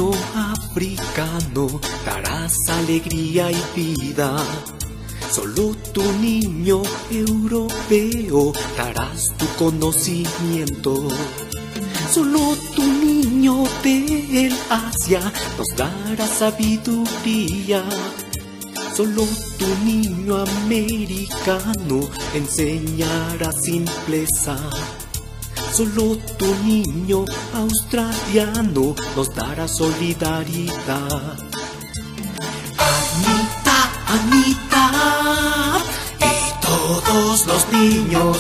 niño africano darás alegría y vida. Solo tu niño europeo darás tu conocimiento. Solo tu niño del Asia nos dará sabiduría. Solo tu niño americano enseñará simpleza. Solo tu niño australiano nos dará solidaridad. Anita, Anita, y todos los niños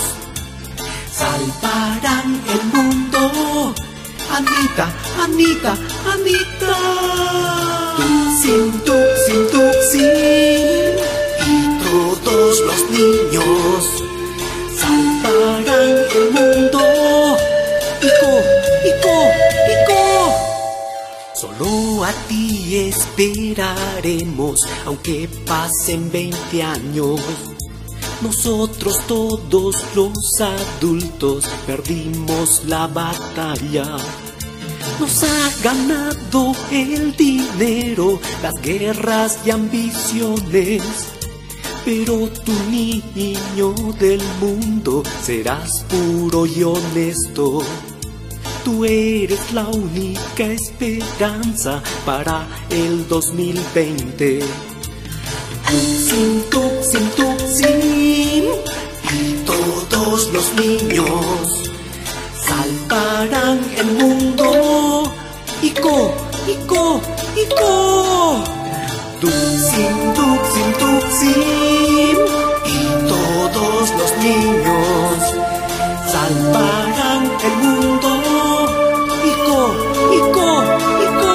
salvarán el mundo. Anita, Anita, Anita. Tuxin, Tuxin, Tuxin, y todos los niños salvarán el mundo. Ico, Ico, Ico. Solo a ti esperaremos, aunque pasen 20 años. Nosotros todos los adultos perdimos la batalla. Nos ha ganado el dinero, las guerras y ambiciones. Pero tu niño del mundo serás puro y honesto. Tú eres la única esperanza para el 2020. Tuxin, Tuxin, Tuxin, y todos los niños salvarán el mundo. Ico, Ico, Ico. Tuxin, Tuxin, Tuxin, y todos los niños salvarán el mundo. Ico, Ico, Ico.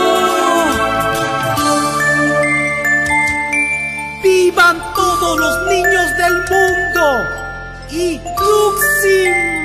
¡Vivan todos los niños del mundo! ¡Y Tuxin!